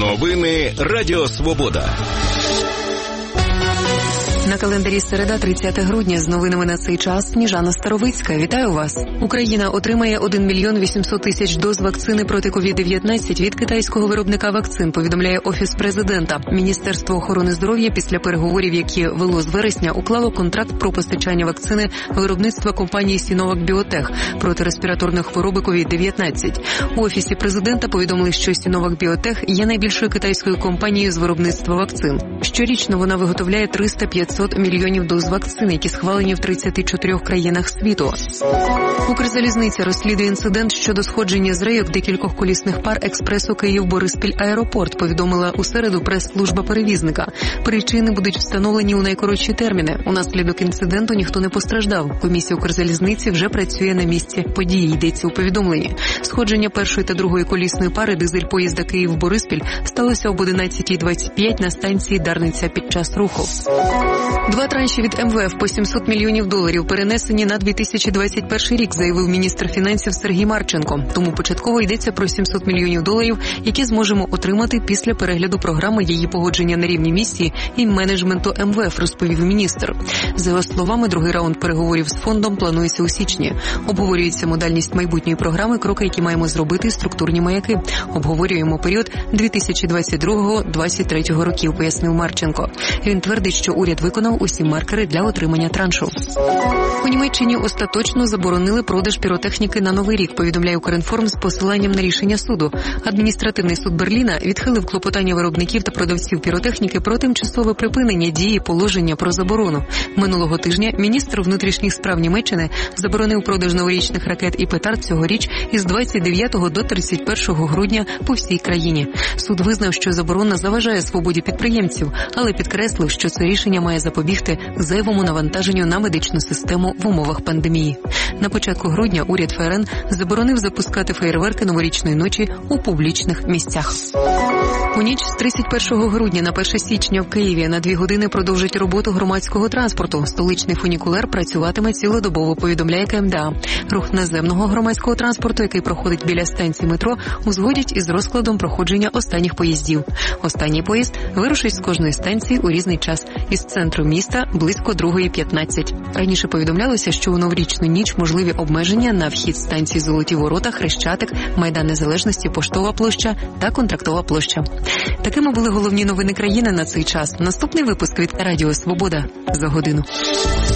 Новини Радіо Свобода. На календарі середа, 30 грудня. З новинами на цей час Сніжана Старовицька. Вітаю вас. Україна отримає 1 мільйон 800 тисяч доз вакцини проти COVID-19 від китайського виробника вакцин, повідомляє Офіс президента. Міністерство охорони здоров'я після переговорів, які вело з вересня, уклало контракт про постачання вакцини виробництва компанії Sinovac Biotech проти респіраторної хвороби COVID-19. У Офісі президента повідомили, що Sinovac Biotech є найбільшою китайською компанією з виробництва вакцин. Щорічно вона виготовляє 300-500 мільйонів доз вакцин, які схвалені в 34 країнах світу. Укрзалізниця розслідує інцидент щодо сходження з рейок декількох колісних пар експресу Київ-Бориспіль-Аеропорт, повідомила у середу прес-служба перевізника. Причини будуть встановлені у найкоротші терміни. Унаслідок інциденту ніхто не постраждав. Комісія Укрзалізниці вже працює на місці події, йдеться у повідомленні. Сходження першої та другої колісної пари дизель-поїзда Київ-Бориспіль сталося об 11:25 на станції Дарниця під час руху. 2 транші від МВФ по $700 мільйонів перенесені на 2021 рік, заявив міністр фінансів Сергій Марченко. Тому початково йдеться про $700 мільйонів, які зможемо отримати після перегляду програми її погодження на рівні місії і менеджменту МВФ, розповів міністр. За його словами, другий раунд переговорів з фондом планується у січні. Обговорюється модальність майбутньої програми, кроки, які маємо зробити, структурні маяки. Обговорюємо період 2022-2023 років, пояснив Марченко. Він твердить, що уряд виконав усі маркери для отримання траншу. У Німеччині остаточно заборонили продаж піротехніки на Новий рік, повідомляє Укрінформ з посиланням на рішення суду. Адміністративний суд Берліна відхилив клопотання виробників та продавців піротехніки про тимчасове припинення дії положення про заборону. Минулого тижня міністр внутрішніх справ Німеччини заборонив продаж новорічних ракет і петард цьогоріч із 29 до 31 грудня по всій країні. Суд визнав, що заборона заважає свободі підприємців, але підкреслив, що це рішення має запобігти зайвому навантаженню на медичну систему в умовах пандемії. На початку грудня уряд ФРН заборонив запускати феєрверки новорічної ночі у публічних місцях. У ніч з 31 грудня на 1 січня в Києві на 2 години продовжить роботу громадського транспорту. Столичний фунікулер працюватиме цілодобово, повідомляє КМДА. Рух наземного громадського транспорту, який проходить біля станції метро, узгодять із розкладом проходження останніх поїздів. Останній поїзд вирушить з кожної станції у різний час. Із центру міста близько 2:15. Раніше повідомлялося, що у новорічну ніч можливі обмеження на вхід станції Золоті Ворота, Хрещатик, Майдан Незалежності, Поштова площа та Контрактова площа. Такими були головні новини країни на цей час. Наступний випуск від Радіо Свобода за годину.